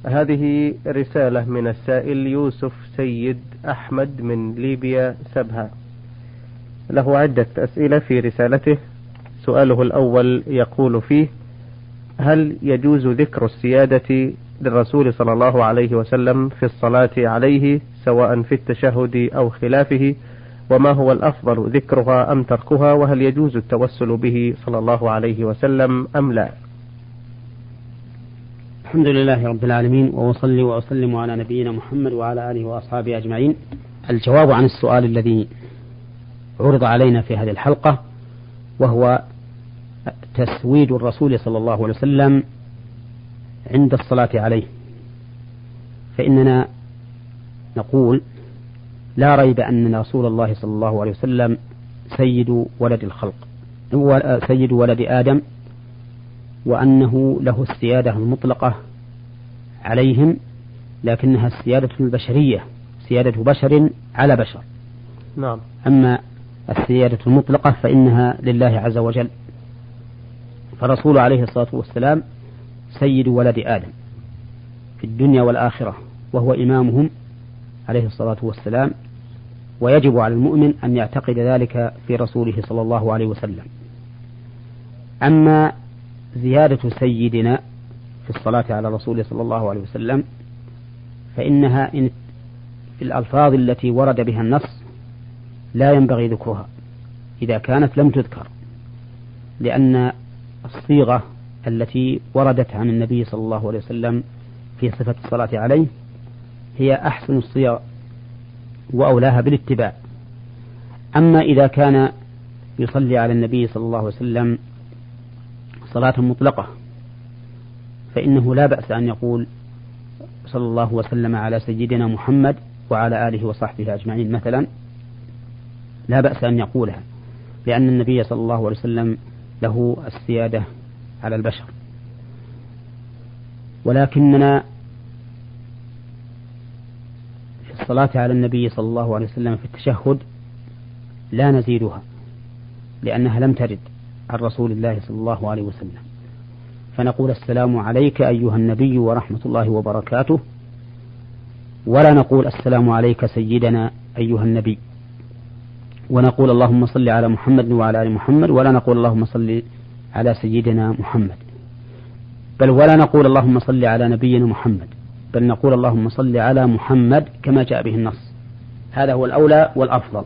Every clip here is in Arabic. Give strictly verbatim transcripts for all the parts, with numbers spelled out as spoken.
هذه رسالة من السائل يوسف سيد أحمد من ليبيا سبها، له عدة أسئلة في رسالته. سؤاله الأول يقول فيه: هل يجوز ذكر السيادة للرسول صلى الله عليه وسلم في الصلاة عليه سواء في التشهد أو خلافه؟ وما هو الأفضل، ذكرها أم تركها؟ وهل يجوز التوسل به صلى الله عليه وسلم أم لا؟ الحمد لله رب العالمين، وأصلي وأسلم على نبينا محمد وعلى آله وأصحابه أجمعين. الجواب عن السؤال الذي عرض علينا في هذه الحلقة، وهو تسويد الرسول صلى الله عليه وسلم عند الصلاة عليه، فإننا نقول لا ريب أن رسول الله صلى الله عليه وسلم سيد ولد الخلق، سيد ولد آدم، وأنه له السيادة المطلقة عليهم، لكنها السيادة البشرية، سيادة بشر على بشر. نعم. أما السيادة المطلقة فإنها لله عز وجل. فرسول عليه الصلاة والسلام سيد ولد آدم في الدنيا والآخرة، وهو إمامهم عليه الصلاة والسلام، ويجب على المؤمن أن يعتقد ذلك في رسوله صلى الله عليه وسلم. أما زيادة سيدنا في الصلاة على رسوله صلى الله عليه وسلم فإنها إن في الألفاظ التي ورد بها النص لا ينبغي ذكرها إذا كانت لم تذكر، لأن الصيغة التي وردت عن النبي صلى الله عليه وسلم في صفة الصلاة عليه هي أحسن الصيغ وأولاها بالاتباع. أما إذا كان يصلي على النبي صلى الله عليه وسلم صلاة مطلقة فإنه لا بأس أن يقول صلى الله وسلم على سيدنا محمد وعلى آله وصحبه أجمعين مثلا، لا بأس أن يقولها، لأن النبي صلى الله عليه وسلم له السيادة على البشر. ولكننا في الصلاة على النبي صلى الله عليه وسلم في التشهد لا نزيدها، لأنها لم ترد عن رسول الله صلى الله عليه وسلم، فنقول السلام عليك أيها النبي ورحمة الله وبركاته، ولا نقول السلام عليك سيدنا أيها النبي، ونقول اللهم صل على محمد وعلى آل محمد، ولا نقول اللهم صل على سيدنا محمد، بل ولا نقول اللهم صل على نبينا محمد، بل نقول اللهم صل على محمد كما جاء به النص. هذا هو الأولى والأفضل.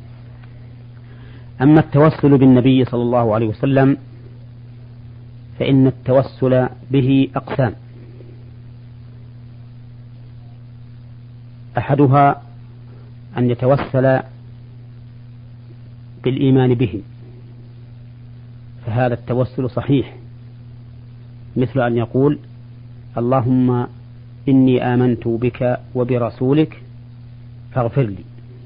أما التوسل بالنبي صلى الله عليه وسلم فإن التوسل به أقسام: أحدها أن يتوسل بالإيمان به، فهذا التوسل صحيح، مثل أن يقول اللهم إني آمنت بك وبرسولك فاغفر لي،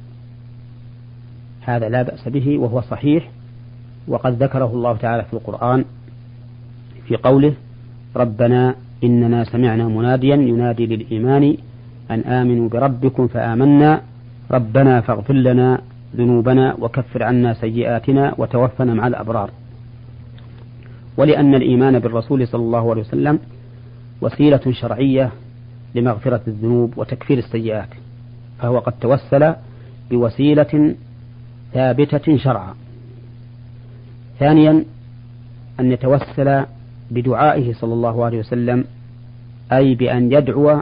هذا لا بأس به وهو صحيح، وقد ذكره الله تعالى في القرآن في قوله ربنا إننا سمعنا مناديا ينادي للإيمان أن آمنوا بربكم فآمنا ربنا فاغفر لنا ذنوبنا وكفر عنا سيئاتنا وتوفنا مع الأبرار. ولأن الإيمان بالرسول صلى الله عليه وسلم وسيلة شرعية لمغفرة الذنوب وتكفير السيئات، فهو قد توسل بوسيلة ثابتة شرعا. ثانيا أن يتوسل بدعائه صلى الله عليه وسلم، أي بأن يدعو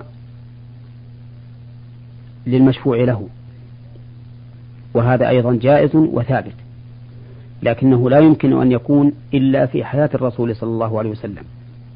للمشفوع له، وهذا أيضا جائز وثابت، لكنه لا يمكن أن يكون إلا في حياة الرسول صلى الله عليه وسلم.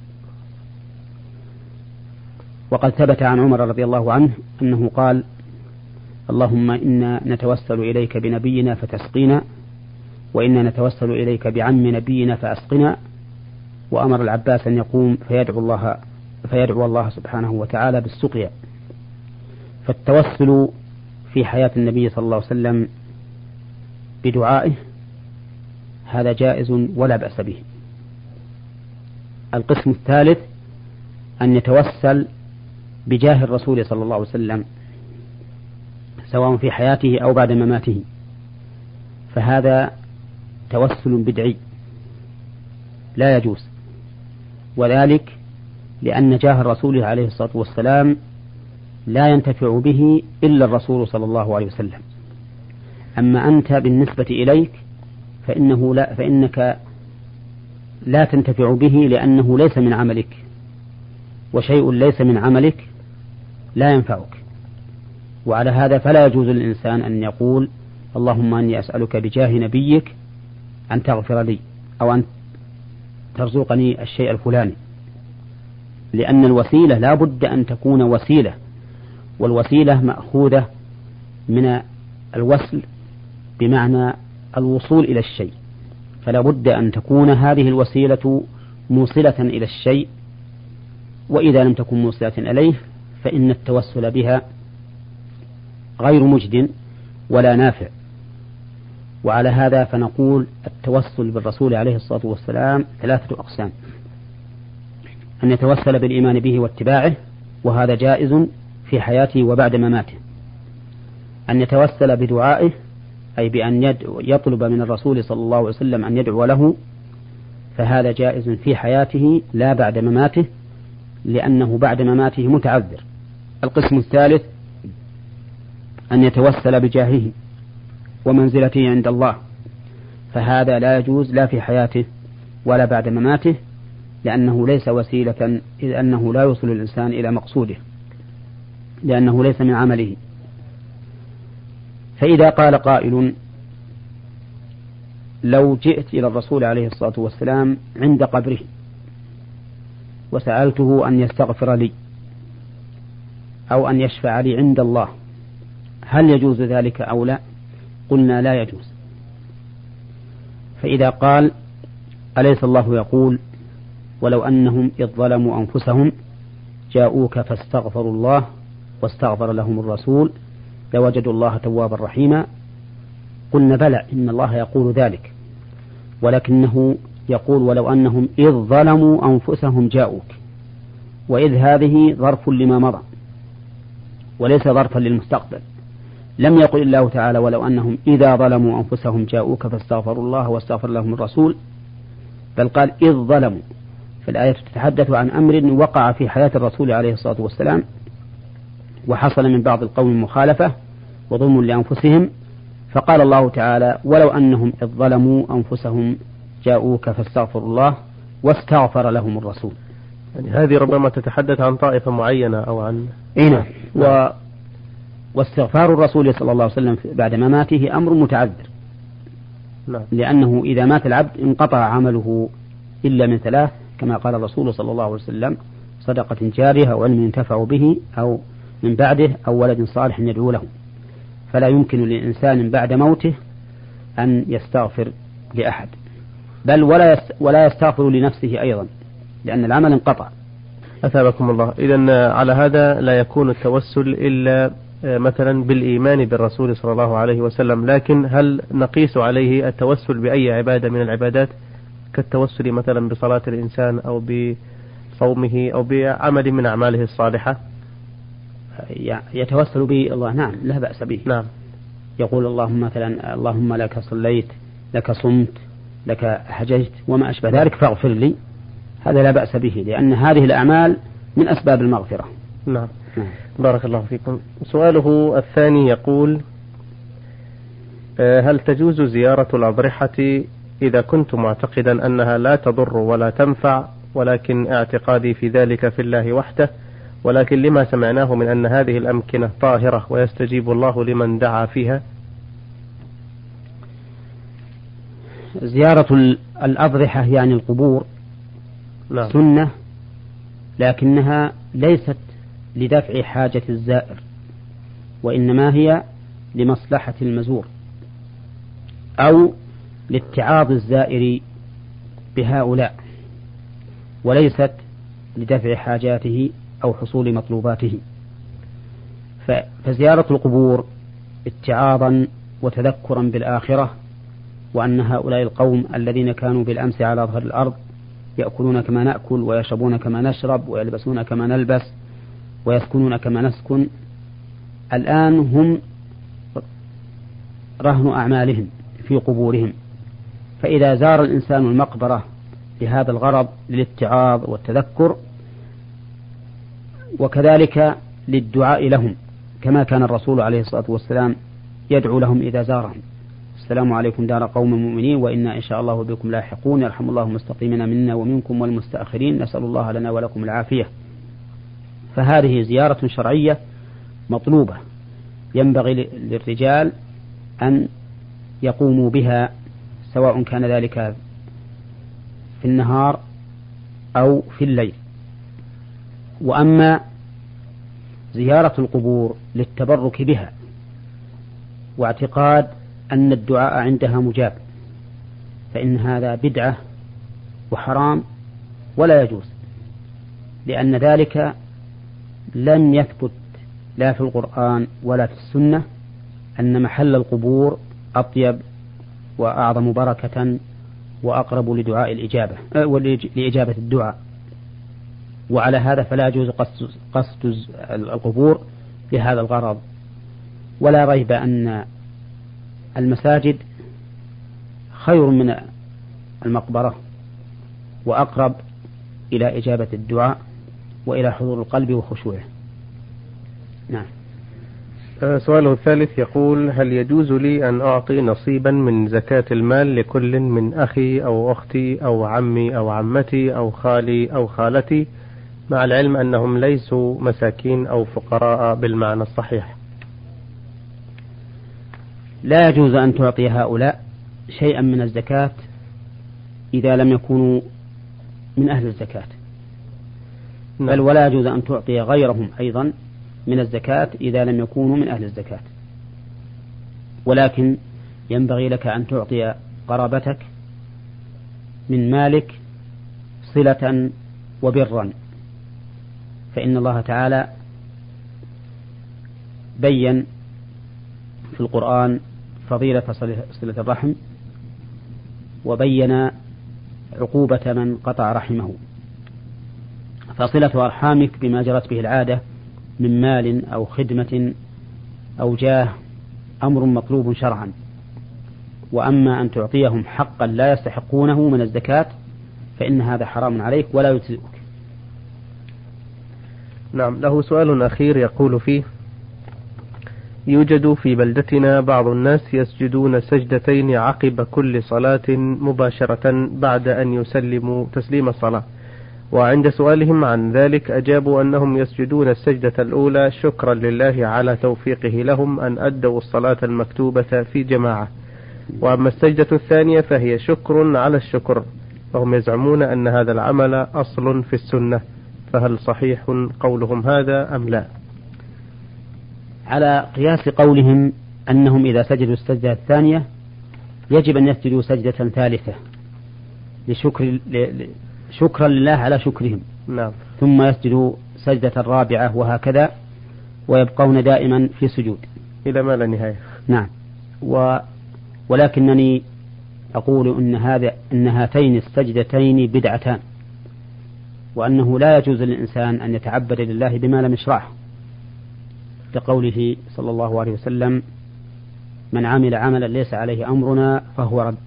وقد ثبت عن عمر رضي الله عنه أنه قال اللهم إنا نتوسل إليك بنبينا فتسقينا، وإنا نتوسل إليك بعم نبينا فأسقنا، وأمر العباس أن يقوم فيدعو الله, فيدعو الله سبحانه وتعالى بالسقيا. فالتوسل في حياة النبي صلى الله عليه وسلم بدعائه هذا جائز ولا بأس به. القسم الثالث أن يتوسل بجاه الرسول صلى الله عليه وسلم سواء في حياته أو بعد مماته، فهذا توسل بدعي لا يجوز، وذلك لأن جاه الرسول عليه الصلاة والسلام لا ينتفع به إلا الرسول صلى الله عليه وسلم. أما أنت بالنسبة إليك فإنه لا فإنك لا تنتفع به لأنه ليس من عملك، وشيء ليس من عملك لا ينفعك. وعلى هذا فلا يجوز للإنسان أن يقول اللهم أني أسألك بجاه نبيك أن تغفر لي أو أن ترزقني الشيء الفلاني، لأن الوسيلة لا بد أن تكون وسيلة، والوسيلة مأخوذة من الوصل بمعنى الوصول إلى الشيء، فلا بد أن تكون هذه الوسيلة موصلة إلى الشيء، وإذا لم تكن موصلة إليه فإن التوسل بها غير مجد ولا نافع. وعلى هذا فنقول التوسل بالرسول عليه الصلاة والسلام ثلاثة أقسام: أن يتوسل بالإيمان به واتباعه، وهذا جائز في حياته وبعد مماته. أن يتوسل بدعائه، أي بأن يطلب من الرسول صلى الله عليه وسلم أن يدعو له، فهذا جائز في حياته لا بعد مماته، لأنه بعد مماته متعذر. القسم الثالث أن يتوسل بجاهه ومنزلته عند الله، فهذا لا يجوز لا في حياته ولا بعد مماته، لأنه ليس وسيلة، إذ أنه لا يوصل الإنسان إلى مقصوده، لأنه ليس من عمله. فإذا قال قائل لو جئت إلى الرسول عليه الصلاة والسلام عند قبره وسألته أن يستغفر لي أو أن يشفع لي عند الله، هل يجوز ذلك أو لا؟ قلنا لا يجوز. فإذا قال أليس الله يقول ولو أنهم إذ ظلموا أنفسهم جاءوك فاستغفروا الله واستغفر لهم الرسول لوجدوا الله توابا رحيما، قلنا بلى إن الله يقول ذلك، ولكنه يقول ولو أنهم إذ ظلموا أنفسهم جاءوك، وإذ هذه ظرف لما مضى وليس ظرفا للمستقبل. لم يقل الله تعالى ولو أنهم إذا ظلموا أنفسهم جاءوك فاستغفروا الله واستغفر لهم الرسول، بل قال إذ ظلموا. فالآية تتحدث عن أمر وقع في حياة الرسول عليه الصلاة والسلام، وحصل من بعض القوم مخالفة وظلم لأنفسهم، فقال الله تعالى ولو أنهم إذ ظلموا أنفسهم جاءوك فاستغفروا الله واستغفر لهم الرسول. يعني هذه ربما تتحدث عن طائفة معينة أو عن إيه و... واستغفار الرسول صلى الله عليه وسلم بعد مماته أمر متعذر. نعم. لأنه إذا مات العبد انقطع عمله إلا من ثلاث، كما قال الرسول صلى الله عليه وسلم: صدقة جارية أو علم ينتفع به أو من بعده أو ولد صالح يدعو له. فلا يمكن لإنسان بعد موته أن يستغفر لأحد، بل ولا ولا يستغفر لنفسه أيضا، لأن العمل انقطع. أثابكم الله. إذن على هذا لا يكون التوسل إلا مثلا بالإيمان بالرسول صلى الله عليه وسلم، لكن هل نقيس عليه التوسل بأي عبادة من العبادات، كالتوسل مثلا بصلاة الإنسان أو بصومه أو بعمل من أعماله الصالحة؟ يتوسل به الله، نعم، لا بأس به. نعم. يقول اللهم مثلا اللهم لك صليت، لك صمت، لك حججت وما أشبه ذلك فاغفر لي، هذا لا بأس به، لأن هذه الأعمال من أسباب المغفرة. نعم. نعم. بارك الله فيكم. سؤاله الثاني يقول: هل تجوز زيارة الأضرحة إذا كنت معتقدا أنها لا تضر ولا تنفع، ولكن اعتقادي في ذلك في الله وحده، ولكن لما سمعناه من أن هذه الأمكنة طاهرة ويستجيب الله لمن دعا فيها؟ زيارة الأضرحة يعني القبور، نعم، سنة، لكنها ليست لدفع حاجة الزائر، وإنما هي لمصلحة المزور أو لاتعاظ الزائر بهؤلاء، وليست لدفع حاجاته أو حصول مطلوباته. فزيارة القبور اتعاظا وتذكرا بالآخرة، وأن هؤلاء القوم الذين كانوا بالأمس على ظهر الأرض يأكلون كما نأكل ويشربون كما نشرب ويلبسون كما نلبس ويسكنون كما نسكن، الآن هم رهن أعمالهم في قبورهم. فإذا زار الإنسان المقبرة بهذا الغرض للاتعاظ والتذكر وكذلك للدعاء لهم، كما كان الرسول عليه الصلاة والسلام يدعو لهم إذا زارهم: السلام عليكم دار قوم مؤمنين وإنا إن شاء الله بكم لاحقون، يرحم الله المستقيمين منا ومنكم والمستأخرين، نسأل الله لنا ولكم العافية. فهذه زيارة شرعية مطلوبة، ينبغي للرجال أن يقوموا بها، سواء كان ذلك في النهار أو في الليل. وأما زيارة القبور للتبرك بها واعتقاد أن الدعاء عندها مجاب، فإن هذا بدعة وحرام ولا يجوز، لأن ذلك لم يثبت لا في القرآن ولا في السنة أن محل القبور أطيب وأعظم بركة وأقرب لدعاء الإجابة لإجابة الدعاء. وعلى هذا فلا يجوز قصد, قصد القبور لهذا الغرض. ولا ريب أن المساجد خير من المقبرة وأقرب إلى إجابة الدعاء وإلى حضور القلب وخشوعه. نعم. سؤاله الثالث يقول: هل يجوز لي أن أعطي نصيبا من زكاة المال لكل من أخي أو أختي أو عمي أو عمتي أو خالي أو خالتي، مع العلم أنهم ليسوا مساكين أو فقراء بالمعنى الصحيح؟ لا يجوز أن تعطي هؤلاء شيئا من الزكاة إذا لم يكونوا من أهل الزكاة، بل ولا يجوز أن تعطي غيرهم أيضا من الزكاة إذا لم يكونوا من أهل الزكاة. ولكن ينبغي لك أن تعطي قرابتك من مالك صلة وبرا، فإن الله تعالى بين في القرآن فضيلة صلة الرحم، وبين عقوبة من قطع رحمه. فصلة أرحامك بما جرت به العادة من مال أو خدمة أو جاه أمر مطلوب شرعا، وأما أن تعطيهم حقا لا يستحقونه من الزكاة فإن هذا حرام عليك ولا يجزئك. نعم. له سؤال أخير يقول فيه: يوجد في بلدتنا بعض الناس يسجدون سجدتين عقب كل صلاة مباشرة بعد أن يسلموا تسليم الصلاة، وعند سؤالهم عن ذلك أجابوا أنهم يسجدون السجدة الأولى شكرا لله على توفيقه لهم أن أدوا الصلاة المكتوبة في جماعة، وأما السجدة الثانية فهي شكر على الشكر، وهم يزعمون أن هذا العمل أصل في السنة، فهل صحيح قولهم هذا أم لا؟ على قياس قولهم أنهم إذا سجدوا السجدة الثانية يجب أن يسجدوا سجدة ثالثة لشكر شكرا لله على شكرهم. نعم. ثم يسجدوا سجدة الرابعة وهكذا، ويبقون دائما في سجود إلى ما لا نهاية. نعم. و ولكنني أقول إن هذا إن هاتين السجدتين بدعتان، وأنه لا يجوز للإنسان أن يتعبد لله بما لم يشرعه، لقوله صلى الله عليه وسلم: من عمل عملا ليس عليه أمرنا فهو رد.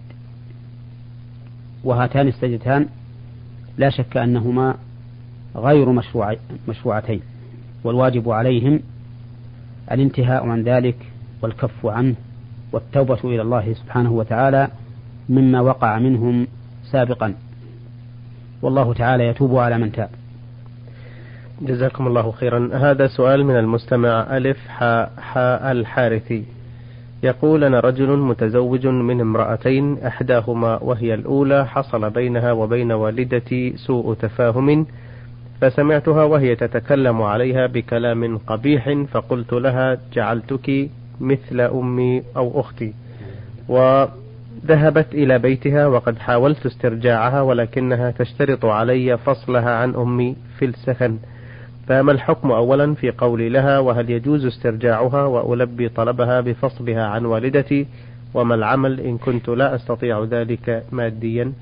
وهاتان السجدتان لا شك أنهما غير مشروع مشروعتين، والواجب عليهم الانتهاء عن ذلك والكف عنه والتوبة إلى الله سبحانه وتعالى مما وقع منهم سابقا، والله تعالى يتوب على من تاب. جزاكم الله خيرا. هذا سؤال من المستمع ألف حاء حاء الحارثي يقول: أنا رجل متزوج من امرأتين، إحداهما وهي الأولى حصل بينها وبين والدتي سوء تفاهم، فسمعتها وهي تتكلم عليها بكلام قبيح، فقلت لها: جعلتك مثل أمي أو أختي، وذهبت إلى بيتها، وقد حاولت استرجاعها ولكنها تشترط علي فصلها عن أمي في السكن، فما الحكم أولا في قولي لها، وهل يجوز استرجاعها وألبي طلبها بفصلها عن والدتي، وما العمل إن كنت لا أستطيع ذلك ماديا؟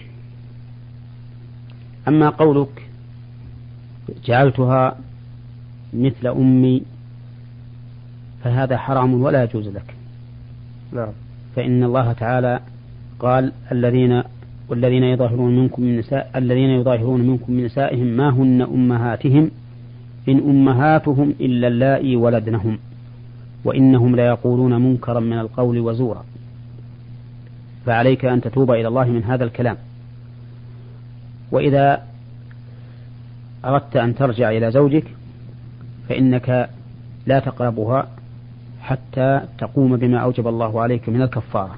أما قولك جعلتها مثل أمي فهذا حرام ولا يجوز لك. نعم. فإن الله تعالى قال: الذين والذين يظاهرون منكم من نساء الذين يظاهرون منكم من نسائهم ما هن أمهاتهم إن أمهاتهم إلا اللائي ولدنهم وإنهم ليقولون منكرا من القول وزورا. فعليك أن تتوب إلى الله من هذا الكلام. وإذا أردت أن ترجع إلى زوجك فإنك لا تقربها حتى تقوم بما أوجب الله عليك من الكفارة.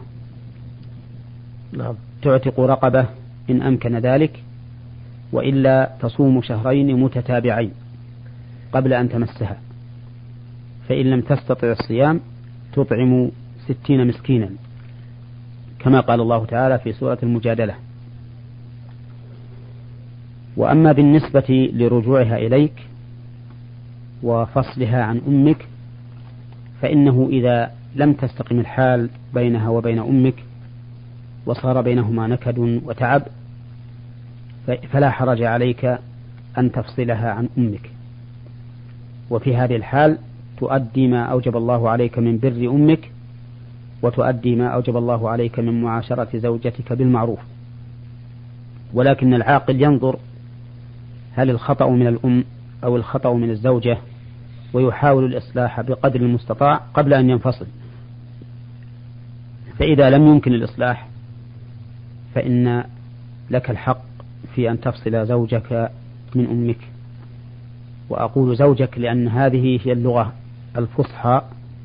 تعتق رقبة إن أمكن ذلك، وإلا تصوم شهرين متتابعين قبل أن تمسها، فإن لم تستطع الصيام تطعم ستين مسكينا كما قال الله تعالى في سورة المجادلة. وأما بالنسبة لرجوعها إليك وفصلها عن أمك فإنه إذا لم تستقم الحال بينها وبين أمك وصار بينهما نكد وتعب فلا حرج عليك أن تفصلها عن أمك، وفي هذه الحال تؤدي ما أوجب الله عليك من بر أمك وتؤدي ما أوجب الله عليك من معاشرة زوجتك بالمعروف. ولكن العاقل ينظر هل الخطأ من الأم أو الخطأ من الزوجة ويحاول الإصلاح بقدر المستطاع قبل أن ينفصل. فإذا لم يمكن الإصلاح فإن لك الحق في أن تفصل زوجك من أمك. وأقول زوجك لأن هذه هي اللغة الفصحى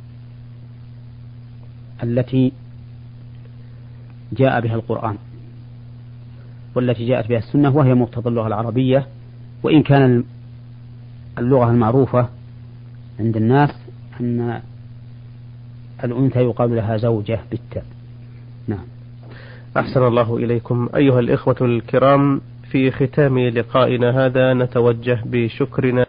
التي جاء بها القرآن والتي جاءت بها السنة، وهي مقتضى اللغة العربية، وإن كان اللغة المعروفة عند الناس أن الأنثى يقال لها زوجة بالتاء. نعم. أحسن الله إليكم أيها الإخوة الكرام. في ختام لقائنا هذا نتوجه بشكرنا